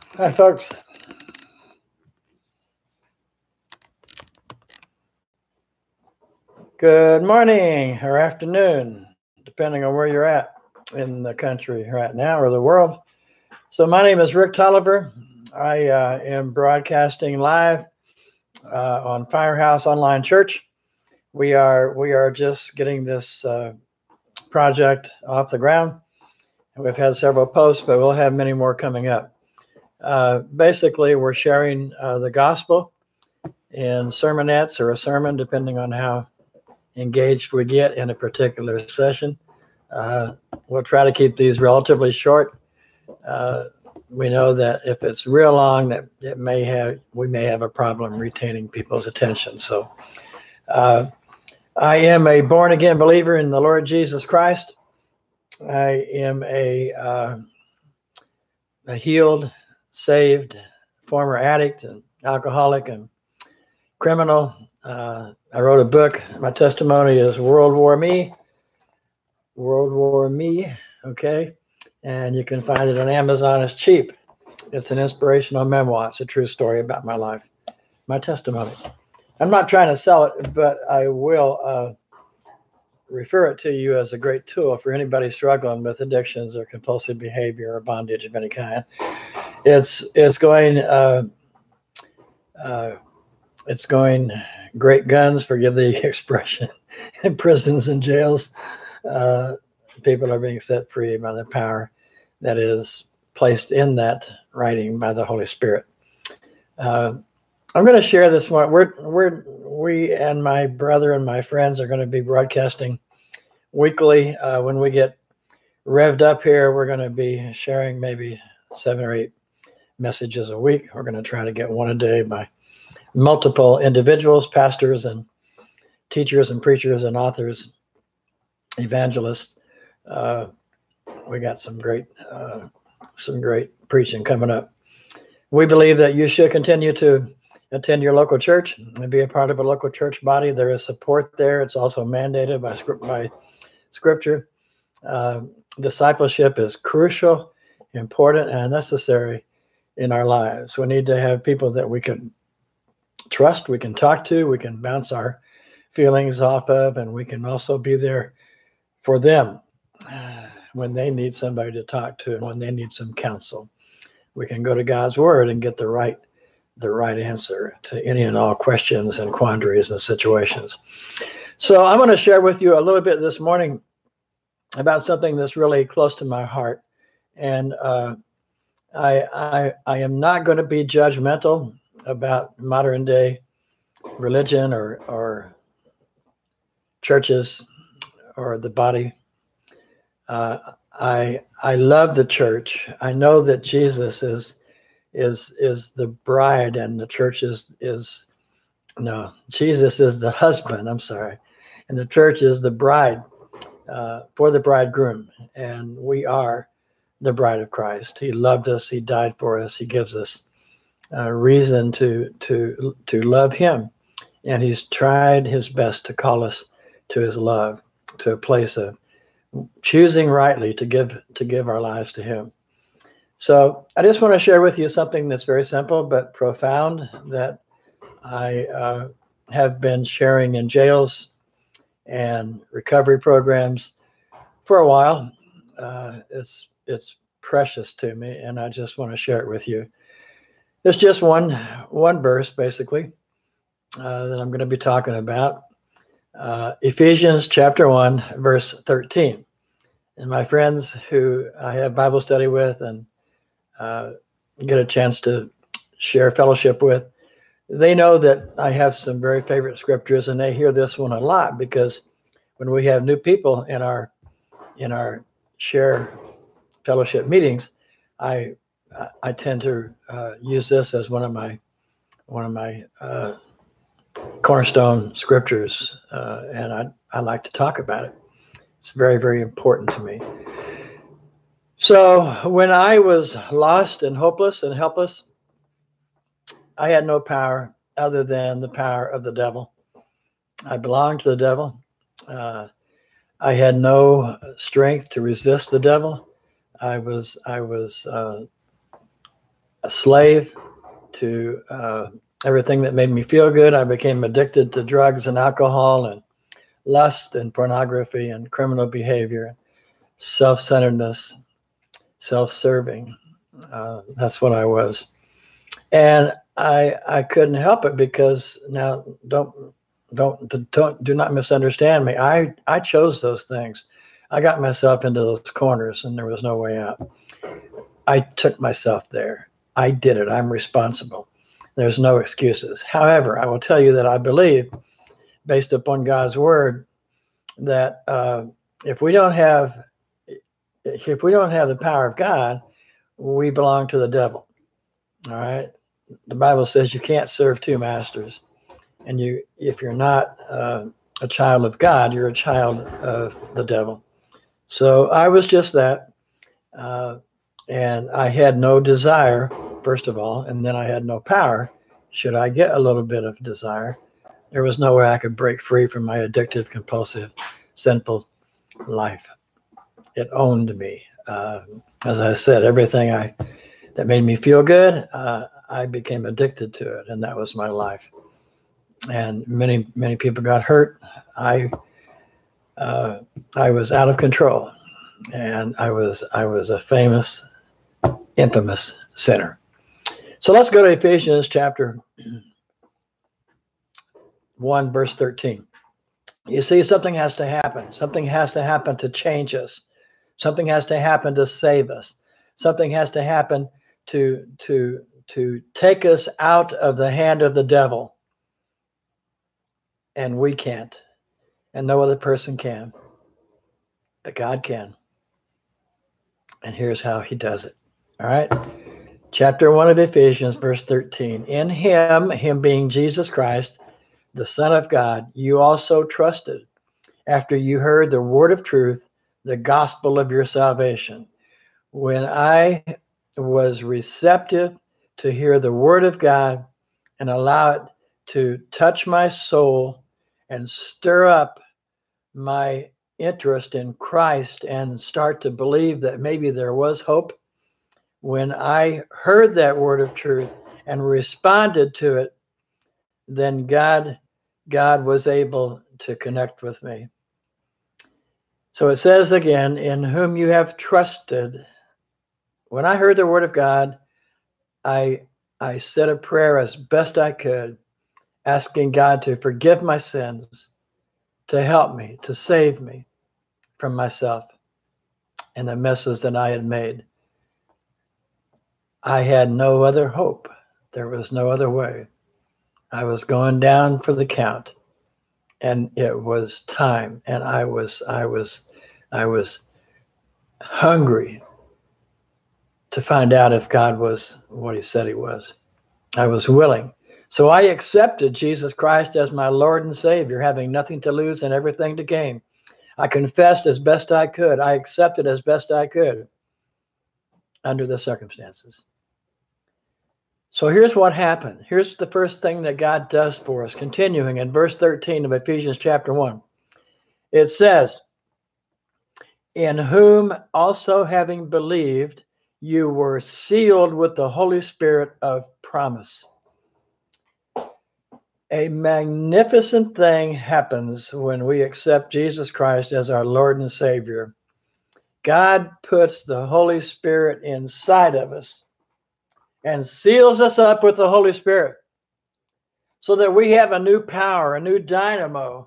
Hi, folks. Good morning or afternoon, depending on where you're at in the country right now or the world. So my name is Rick Tolliver. I am broadcasting live on Firehouse Online Church. We are just getting this project off the ground. We've had several posts, but we'll have many more coming up. Basically, we're sharing the gospel in sermonettes or a sermon, depending on how engaged we get in a particular session. We'll try to keep these relatively short. We know that if it's real long, that we may have a problem retaining people's attention. So I am a born again believer in the Lord Jesus Christ. I am a healed, saved, former addict and alcoholic and criminal. I wrote a book. My testimony is World War Me. Okay. And you can find it on Amazon. It's cheap. It's an inspirational memoir. It's a true story about my life, my testimony. I'm not trying to sell it, but I will refer it to you as a great tool for anybody struggling with addictions or compulsive behavior or bondage of any kind. It's going great guns, forgive the expression, in prisons and jails. People are being set free by the power that is placed in that writing by the Holy Spirit. I'm going to share this one. We and my brother and my friends are going to be broadcasting weekly. When we get revved up here, we're going to be sharing maybe 7 or 8 messages a week. We're going to try to get one a day by multiple individuals, pastors and teachers and preachers and authors, evangelists. We got some great preaching coming up. We believe that you should continue to attend your local church and be a part of a local church body. There is support there. It's also mandated by Scripture. Discipleship is crucial, important, and necessary in our lives. We need to have people that we can trust, we can talk to, we can bounce our feelings off of, and we can also be there for them when they need somebody to talk to and when they need some counsel. We can go to God's Word and get the right answer to any and all questions and quandaries and situations. So I'm going to share with you a little bit this morning about something that's really close to my heart. And I am not going to be judgmental about modern day religion or churches or the body. I love the church. I know that Jesus is the bride, and the church Jesus is the husband. I'm sorry, and the church is the bride for the bridegroom, and we are the bride of Christ. He loved us. He died for us. He gives us reason to love Him, and He's tried His best to call us to His love, to a place of choosing rightly to give our lives to Him. So I just want to share with you something that's very simple but profound that I have been sharing in jails and recovery programs for a while. It's precious to me, and I just want to share it with you. There's just one verse basically that I'm going to be talking about. Ephesians chapter 1, verse 13. And my friends who I have Bible study with and get a chance to share fellowship with, they know that I have some very favorite scriptures, and they hear this one a lot because when we have new people in our share fellowship meetings, I tend to use this as one of my cornerstone scriptures, and I like to talk about it. It's very, very important to me. So when I was lost and hopeless and helpless, I had no power other than the power of the devil. I belonged to the devil. I had no strength to resist the devil. I was slave to everything that made me feel good. I became addicted to drugs and alcohol and lust and pornography and criminal behavior, self-centeredness, self-serving. That's what I was. And I couldn't help it, because now do not misunderstand me. I chose those things. I got myself into those corners and there was no way out. I took myself there. I did it. I'm responsible. There's no excuses. However, I will tell you that I believe, based upon God's word, that if we don't have the power of God, we belong to the devil. All right. The Bible says you can't serve two masters, and if you're not a child of God, you're a child of the devil. So I was just that, and I had no desire, first of all, and then I had no power. Should I get a little bit of desire, there was no way I could break free from my addictive, compulsive, sinful life. It owned me. As I said, everything that made me feel good, I became addicted to it, and that was my life. And many people got hurt. I was out of control, and I was a famous, infamous sinner. So let's go to Ephesians chapter 1, verse 13. You see, something has to happen. Something has to happen to change us. Something has to happen to save us. Something has to happen to take us out of the hand of the devil. And we can't. And no other person can. But God can. And here's how he does it. All right. Chapter 1 of Ephesians, verse 13. In him being Jesus Christ, the Son of God, you also trusted, after you heard the word of truth, the gospel of your salvation. When I was receptive to hear the word of God and allow it to touch my soul and stir up my interest in Christ and start to believe that maybe there was hope, when I heard that word of truth and responded to it, then God was able to connect with me. So it says again, in whom you have trusted. When I heard the word of God, I said a prayer as best I could, asking God to forgive my sins, to help me, to save me from myself and the messes that I had made. I had no other hope. There was no other way. I was going down for the count, and it was time, and I was hungry to find out if God was what he said he was. I was willing. So I accepted Jesus Christ as my Lord and Savior, having nothing to lose and everything to gain. I confessed as best I could. I accepted as best I could under the circumstances. So here's what happened. Here's the first thing that God does for us. Continuing in verse 13 of Ephesians chapter 1. It says, in whom also having believed, you were sealed with the Holy Spirit of promise. A magnificent thing happens when we accept Jesus Christ as our Lord and Savior. God puts the Holy Spirit inside of us and seals us up with the Holy Spirit so that we have a new power, a new dynamo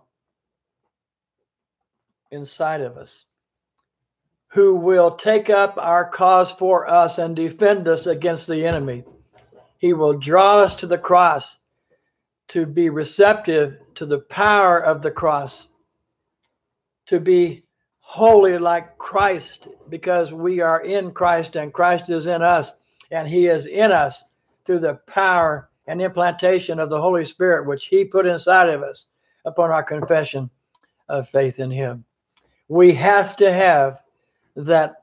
inside of us, who will take up our cause for us and defend us against the enemy. He will draw us to the cross to be receptive to the power of the cross, to be holy like Christ, because we are in Christ and Christ is in us, and he is in us through the power and implantation of the Holy Spirit, which he put inside of us upon our confession of faith in him. We have to have that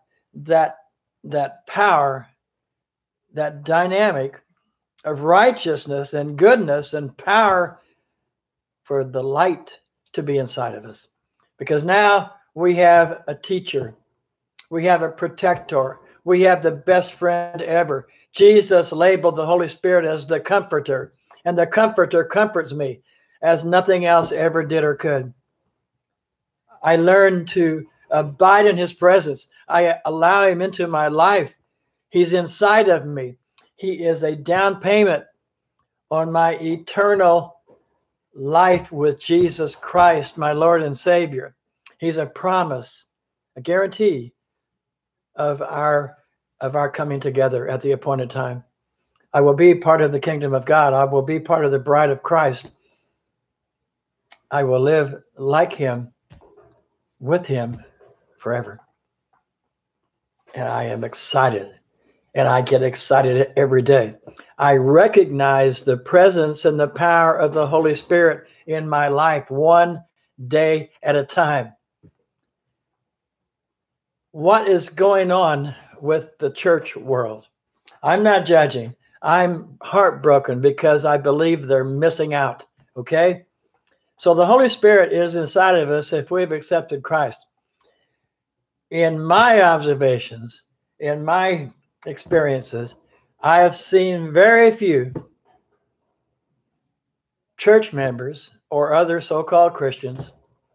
power, that dynamic of righteousness and goodness and power for the light to be inside of us. Because now we have a teacher, we have a protector, we have the best friend ever. Jesus labeled the Holy Spirit as the Comforter, and the Comforter comforts me as nothing else ever did or could. I learned to abide in his presence. I allow him into my life. He's inside of me. He is a down payment on my eternal life with Jesus Christ, my Lord and Savior. He's a promise, a guarantee of our coming together at the appointed time. I will be part of the kingdom of God. I will be part of the bride of Christ. I will live like him, with him forever. And I am excited, and I get excited every day. I recognize the presence and the power of the Holy Spirit in my life, one day at a time. What is going on with the church world? I'm not judging. I'm heartbroken because I believe they're missing out, okay? So the Holy Spirit is inside of us if we've accepted Christ. In my observations, in my experiences, I have seen very few church members or other so-called Christians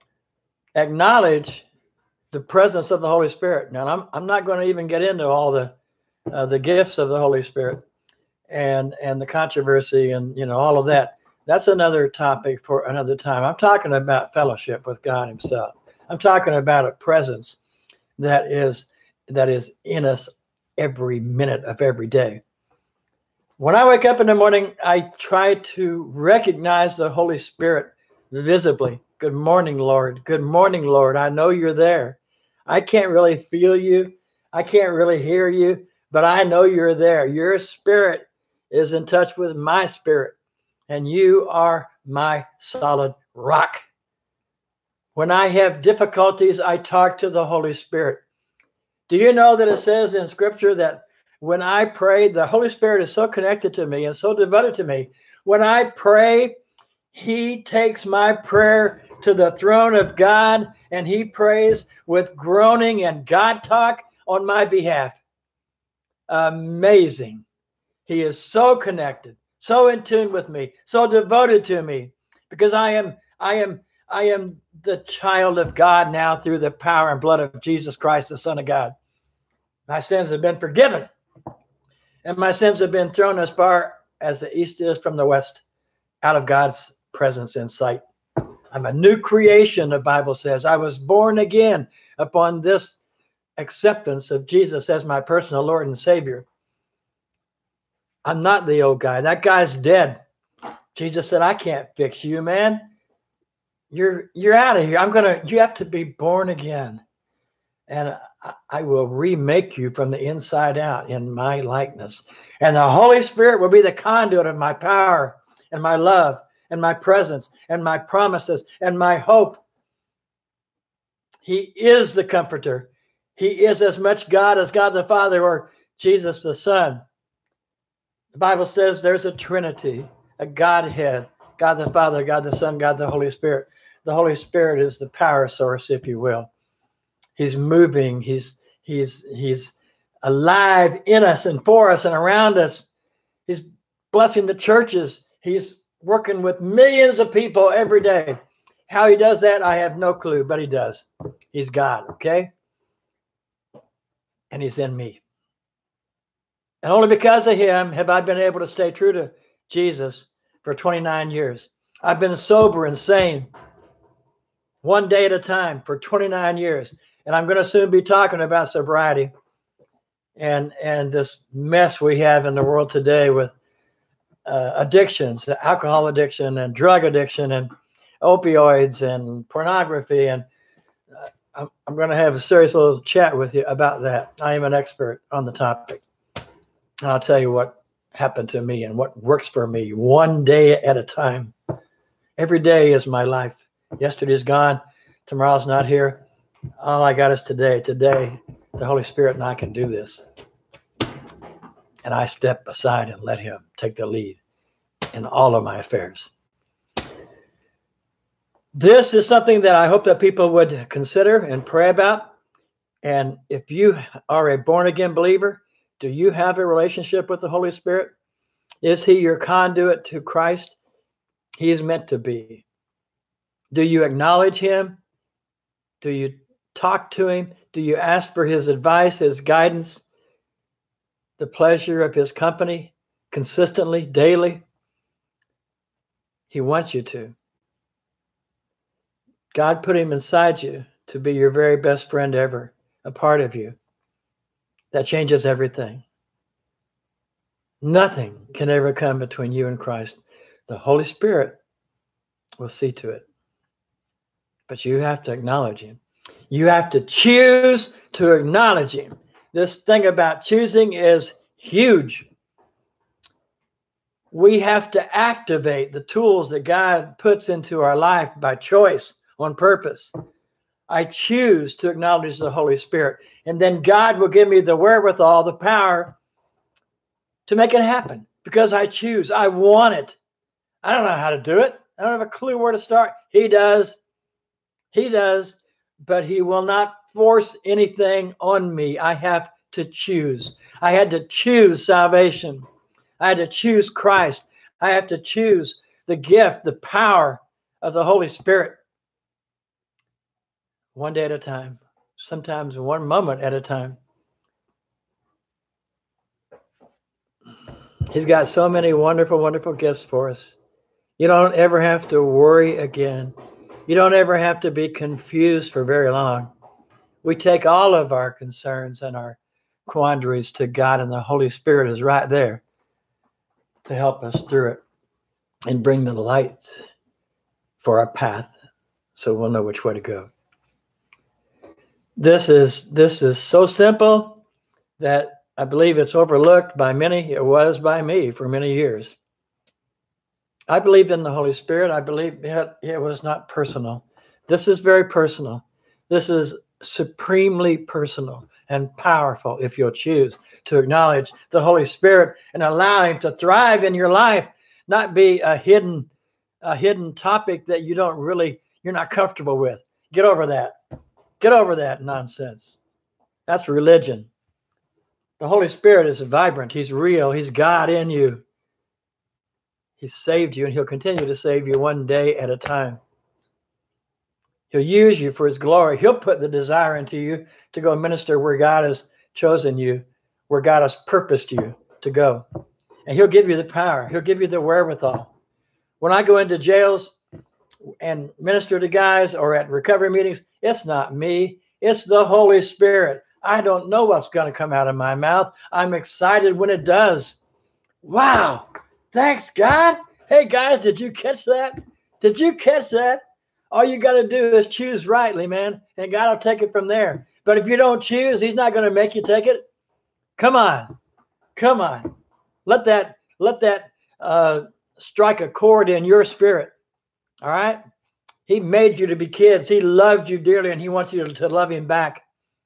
acknowledge the presence of the Holy Spirit. Now, I'm not going to even get into all the gifts of the Holy Spirit and the controversy and all of that. That's another topic for another time. I'm talking about fellowship with God himself. I'm talking about a presence that is in us every minute of every day. When I wake up in the morning, I try to recognize the Holy Spirit visibly. Good morning, Lord. Good morning, Lord. I know you're there. I can't really feel you. I can't really hear you, but I know you're there. Your spirit is in touch with my spirit, and you are my solid rock. When I have difficulties, I talk to the Holy Spirit. Do you know that it says in Scripture that when I pray, the Holy Spirit is so connected to me and so devoted to me. When I pray, he takes my prayer to the throne of God, and he prays with groaning and God talk on my behalf. Amazing. He is so connected, so in tune with me, so devoted to me, because I am the child of God now through the power and blood of Jesus Christ, the Son of God. My sins have been forgiven, and my sins have been thrown as far as the east is from the west, out of God's presence and sight. I'm a new creation, the Bible says. I was born again upon this acceptance of Jesus as my personal Lord and Savior. I'm not the old guy. That guy's dead. Jesus said, I can't fix you, man. You're out of here. You have to be born again. And I will remake you from the inside out in my likeness. And the Holy Spirit will be the conduit of my power and my love and my presence and my promises and my hope. He is the Comforter. He is as much God as God the Father or Jesus the Son. The Bible says there's a Trinity, a Godhead, God the Father, God the Son, God the Holy Spirit. The Holy Spirit is the power source, if you will. He's moving. He's alive in us and for us and around us. He's blessing the churches. He's working with millions of people every day. How he does that, I have no clue, but he does. He's God, okay? And he's in me. And only because of him have I been able to stay true to Jesus for 29 years. I've been sober and sane one day at a time for 29 years. And I'm going to soon be talking about sobriety and this mess we have in the world today with addictions, alcohol addiction and drug addiction and opioids and pornography. And I'm going to have a serious little chat with you about that. I am an expert on the topic. And I'll tell you what happened to me and what works for me one day at a time. Every day is my life. Yesterday's gone. Tomorrow's not here. All I got is today. Today, the Holy Spirit and I can do this. And I step aside and let him take the lead in all of my affairs. This is something that I hope that people would consider and pray about. And if you are a born-again believer, Do you have a relationship with the Holy Spirit? Is he your conduit to Christ? He is meant to be. Do you acknowledge him? Do you talk to him? Do you ask for his advice, his guidance, the pleasure of his company consistently, daily? He wants you to. God put him inside you to be your very best friend ever, a part of you. That changes everything. Nothing can ever come between you and Christ. The Holy Spirit will see to it. But you have to acknowledge him. You have to choose to acknowledge him. This thing about choosing is huge. We have to activate the tools that God puts into our life by choice, on purpose. I choose to acknowledge the Holy Spirit. And then God will give me the wherewithal, the power to make it happen. Because I choose. I want it. I don't know how to do it. I don't have a clue where to start. He does. He does. But he will not force anything on me. I have to choose. I had to choose salvation. I had to choose Christ. I have to choose the gift, the power of the Holy Spirit. One day at a time. Sometimes one moment at a time. He's got so many wonderful, wonderful gifts for us. You don't ever have to worry again. You don't ever have to be confused for very long. We take all of our concerns and our quandaries to God, and the Holy Spirit is right there to help us through it and bring the light for our path so we'll know which way to go. This is so simple that I believe it's overlooked by many. It was by me for many years. I believe in the Holy Spirit. I believe it was not personal. This is very personal. This is supremely personal and powerful if you'll choose to acknowledge the Holy Spirit and allow him to thrive in your life, not be a hidden topic that you're not comfortable with. Get over that. Get over that nonsense. That's religion. The Holy Spirit is vibrant. He's real. He's God in you. He saved you, and he'll continue to save you one day at a time. He'll use you for his glory. He'll put the desire into you to go minister where God has chosen you, where God has purposed you to go. And he'll give you the power. He'll give you the wherewithal. When I go into jails and minister to guys or at recovery meetings, it's not me. It's the Holy Spirit. I don't know what's going to come out of my mouth. I'm excited when it does. Wow. Thanks, God. Hey, guys, did you catch that? Did you catch that? All you got to do is choose rightly, man, and God will take it from there. But if you don't choose, he's not going to make you take it. Come on. Come on. Let that strike a chord in your spirit. All right? He made you to be kids. He loved you dearly, and he wants you to love him back.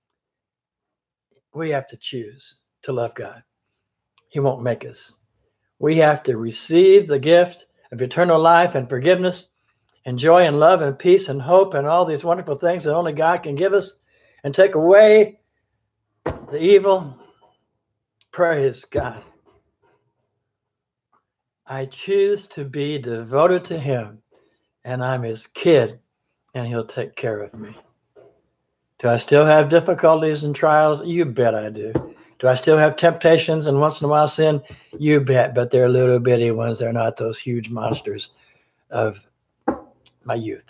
We have to choose to love God. He won't make us. We have to receive the gift of eternal life and forgiveness and joy and love and peace and hope and all these wonderful things that only God can give us and take away the evil. Praise God. I choose to be devoted to him, and I'm his kid, and he'll take care of me. Do I still have difficulties and trials? You bet I do. Do I still have temptations and once in a while sin? You bet, but they're little bitty ones. They're not those huge monsters of my youth.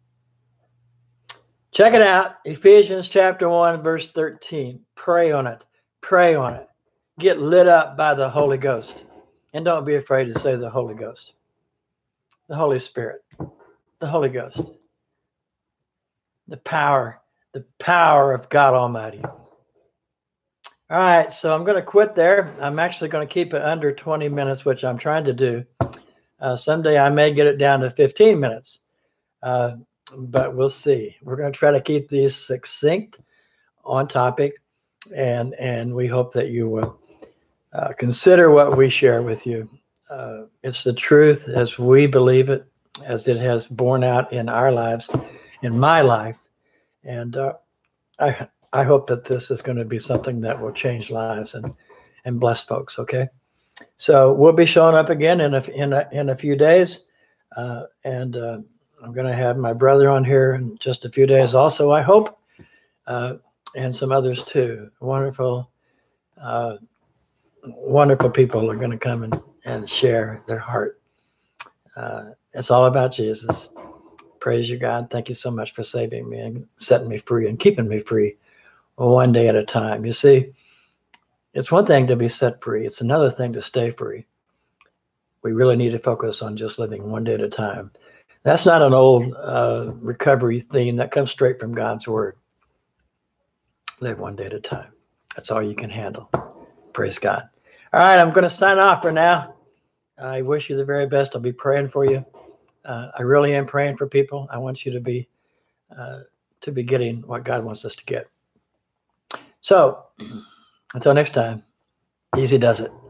Check it out. Ephesians chapter 1, verse 13. Pray on it. Pray on it. Get lit up by the Holy Ghost. And don't be afraid to say the Holy Ghost. The Holy Spirit. The Holy Ghost. The power of God Almighty. All right, so I'm going to quit there. I'm actually going to keep it under 20 minutes, which I'm trying to do. Someday I may get it down to 15 minutes, but we'll see. We're going to try to keep these succinct, on topic, and we hope that you will consider what we share with you. It's the truth as we believe it, as it has borne out in our lives, in my life, and I hope that this is going to be something that will change lives and bless folks. Okay. So we'll be showing up again in a few days. And I'm going to have my brother on here in just a few days also, I hope, and some others too. Wonderful, wonderful people are going to come and share their heart. It's all about Jesus. Praise you, God. Thank you so much for saving me and setting me free and keeping me free one day at a time. You see, it's one thing to be set free. It's another thing to stay free. We really need to focus on just living one day at a time. That's not an old recovery theme. That comes straight from God's word. Live one day at a time. That's all you can handle. Praise God. All right, I'm going to sign off for now. I wish you the very best. I'll be praying for you. I really am praying for people. I want you to be getting what God wants us to get. So until next time, easy does it.